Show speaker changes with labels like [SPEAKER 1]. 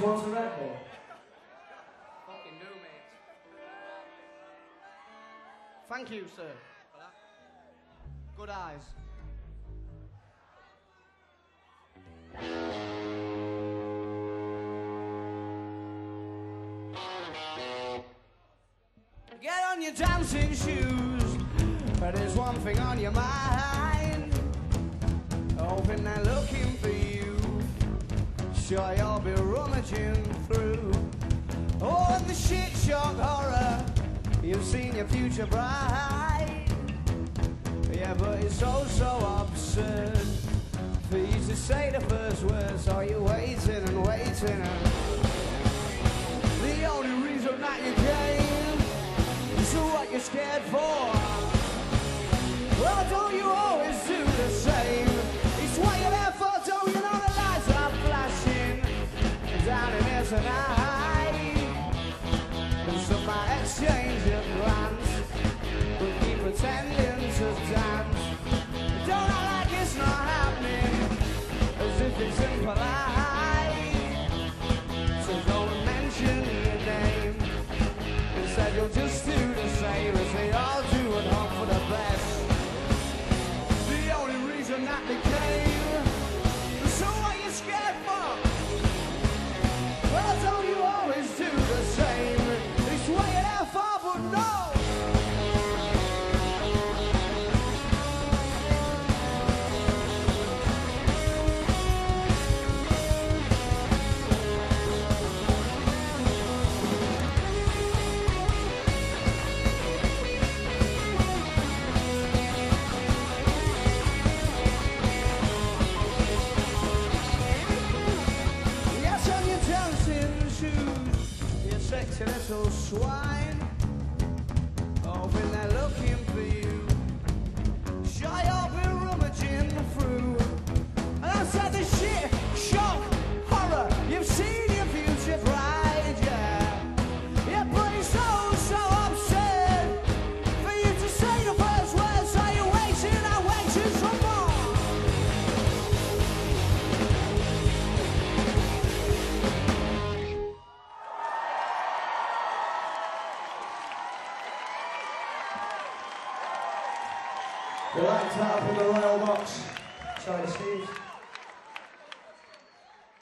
[SPEAKER 1] wants a record.
[SPEAKER 2] Fucking do, mate.
[SPEAKER 3] Thank you, sir. Good eyes. Get on your dancing shoes, but there's one thing on your mind. Hoping they're looking for you. Sure you'll be rummaging through all of the shit shock horror. You've seen your future bride. Yeah, but it's so absurd for you to say the first words. So you're waiting and waiting, and the only reason that you came is what you're scared for. Well, don't you always do the same? It's what you're there for, don't you know the lights are flashing down in here tonight? And so my exchange of glance, we'll keep pretending to dance. Don't act like it's not happening, as if it's impolite. So don't mention your name, instead you'll just do the same as they all do and hope for the best. The only reason that they came, so what you scared for? Well, don't you always do the same? It's what you're there for, but no. Sexy little swine, hoping they're looking for you. Sure you'll be rummaging through, and I said the shit, shock, horror. You've seen your future bride, yeah. Yeah, but it's so absurd for you to say the first words. So you're waiting and waiting for more.
[SPEAKER 1] The right top in the royal box. Sorry, Steve.